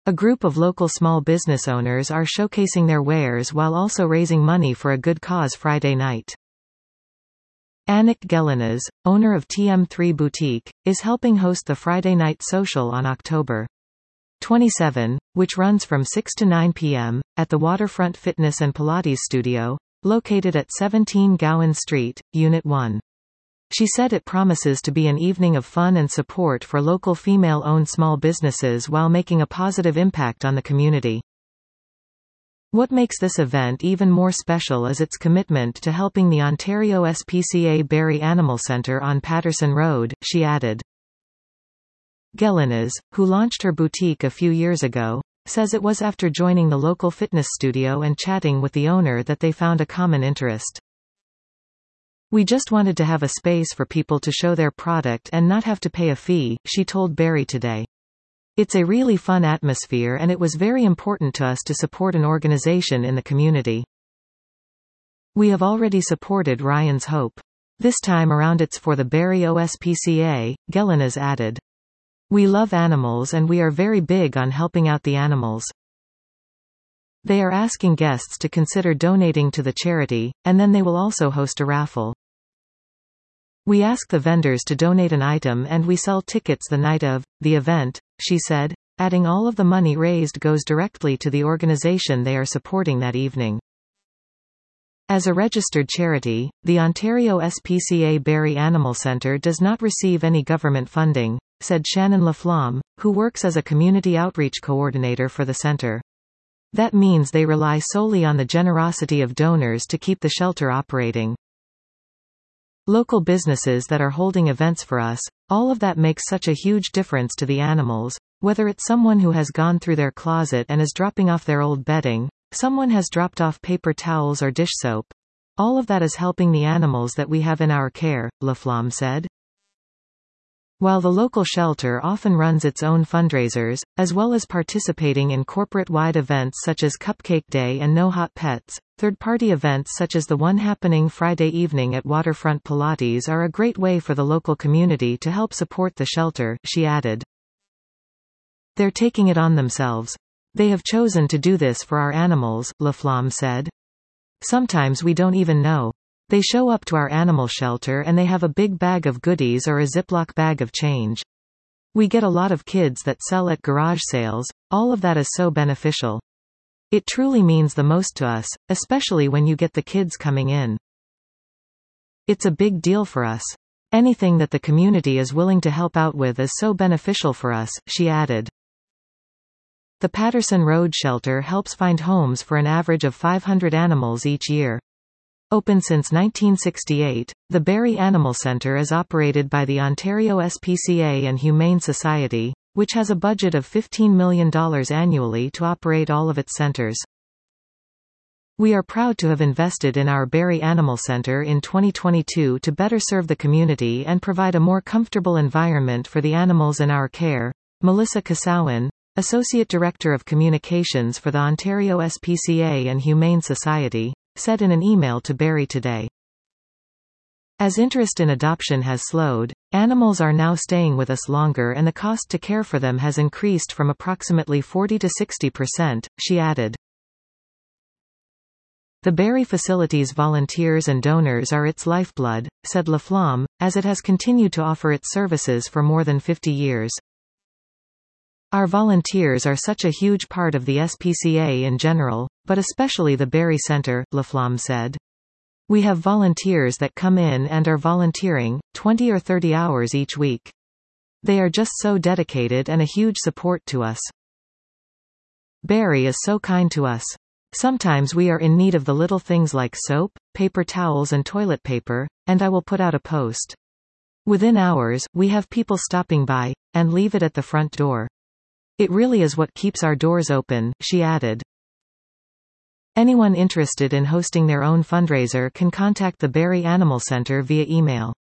A group of local small business owners are showcasing their wares while also raising money for a good cause Friday night. Anik Gelinas, owner of TM3 Boutique, is helping host the Friday Night Social on October 27, which runs from 6 to 9 p.m., at the Waterfront Fitness and Pilates Studio, located at 17 Gowan Street, Unit 1. She said it promises to be an evening of fun and support for local female-owned small businesses while making a positive impact on the community. What makes this event even more special is its commitment to helping the Ontario SPCA Barrie Animal Centre on Patterson Road, she added. Gelinas, who launched her boutique a few years ago, says it was after joining the local fitness studio and chatting with the owner that they found a common interest. We just wanted to have a space for people to show their product and not have to pay a fee, she told Barrie Today. It's a really fun atmosphere and it was very important to us to support an organization in the community. We have already supported Ryan's Hope. This time around it's for the Barrie OSPCA, Gelinas added. We love animals and we are very big on helping out the animals. They are asking guests to consider donating to the charity, and then they will also host a raffle. We ask the vendors to donate an item and we sell tickets the night of the event, she said, adding all of the money raised goes directly to the organization they are supporting that evening. As a registered charity, the Ontario SPCA Barrie Animal Centre does not receive any government funding, said Shannon Laflamme, who works as a community outreach coordinator for the centre. That means they rely solely on the generosity of donors to keep the shelter operating. Local businesses that are holding events for us, all of that makes such a huge difference to the animals, whether it's someone who has gone through their closet and is dropping off their old bedding, someone has dropped off paper towels or dish soap. All of that is helping the animals that we have in our care, Laflamme said. While the local shelter often runs its own fundraisers, as well as participating in corporate-wide events such as Cupcake Day and No Hot Pets, third-party events such as the one happening Friday evening at Waterfront Pilates are a great way for the local community to help support the shelter, she added. They're taking it on themselves. They have chosen to do this for our animals, Laflamme said. Sometimes we don't even know. They show up to our animal shelter and they have a big bag of goodies or a Ziploc bag of change. We get a lot of kids that sell at garage sales, all of that is so beneficial. It truly means the most to us, especially when you get the kids coming in. It's a big deal for us. Anything that the community is willing to help out with is so beneficial for us, she added. The Patterson Road Shelter helps find homes for an average of 500 animals each year. Open since 1968, the Barrie Animal Centre is operated by the Ontario SPCA and Humane Society, which has a budget of $15 million annually to operate all of its centres. We are proud to have invested in our Barrie Animal Centre in 2022 to better serve the community and provide a more comfortable environment for the animals in our care, Melissa Kasawin, Associate Director of Communications for the Ontario SPCA and Humane Society, said in an email to Barrie Today. As interest in adoption has slowed, animals are now staying with us longer and the cost to care for them has increased from approximately 40% to 60%, she added. The Barrie facility's volunteers and donors are its lifeblood, said Laflamme, as it has continued to offer its services for more than 50 years. Our volunteers are such a huge part of the SPCA in general, but especially the Barrie Centre, Laflamme said. We have volunteers that come in and are volunteering, 20 or 30 hours each week. They are just so dedicated and a huge support to us. Barrie is so kind to us. Sometimes we are in need of the little things like soap, paper towels and toilet paper, and I will put out a post. Within hours, we have people stopping by, and leave it at the front door. It really is what keeps our doors open, she added. Anyone interested in hosting their own fundraiser can contact the Barrie Animal Centre via email.